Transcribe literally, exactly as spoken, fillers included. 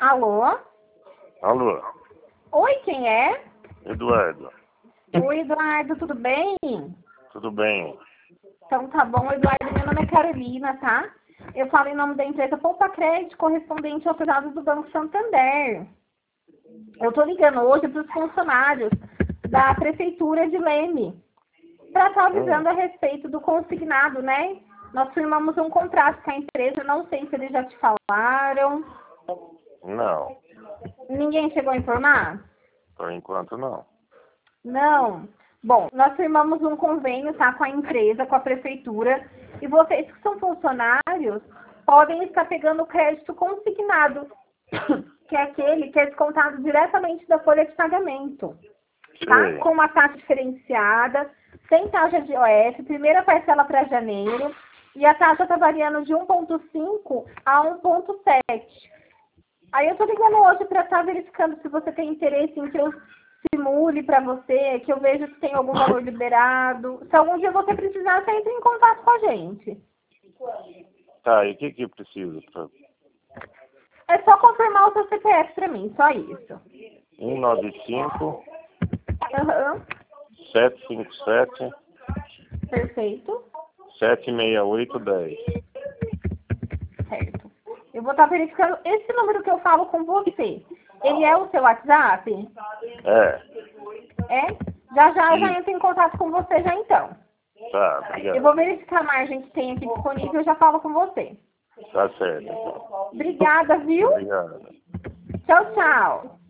Alô? Alô? Oi, quem é? Eduardo. Oi, Eduardo, tudo bem? Tudo bem? Então tá bom, Eduardo, meu nome é Carolina, tá? Eu falo em nome da empresa Poupa Crédito, correspondente aos dados do Banco Santander. Eu tô ligando hoje para os funcionários da Prefeitura de Leme, para estar avisando Hum. a respeito do consignado, né? Nós firmamos um contrato com a empresa, não sei se eles já te falaram. Não, Ninguém chegou a informar? por enquanto não. Não. Bom, nós firmamos um convênio, tá, com a empresa, com a prefeitura, e vocês que são funcionários podem estar pegando o crédito consignado, que é aquele que é descontado diretamente da folha de pagamento, tá? Sei. Com uma taxa diferenciada, sem taxa de I O F, primeira parcela para janeiro, e a taxa está variando de um vírgula cinco a um vírgula sete. Aí eu tô ligando hoje para estar verificando se você tem interesse em que eu simule para você, que eu veja se tem algum valor liberado. Se algum dia você precisar, você entra em contato com a gente. Tá, e o que que precisa? Pra... É só confirmar o seu C P F para mim, só isso. um nove cinco, Aham, sete cinco sete, perfeito. sete seis oito um zero. Certo. Eu vou estar verificando esse número que eu falo com você. Ele é o seu WhatsApp? É, É? Já já eu já Isso. entro em contato com você já então. tá, Eu obrigado. vou verificar a margem que tem aqui disponível e eu já falo com você. Tá certo, então. Obrigada, viu? Obrigado. Tchau, tchau.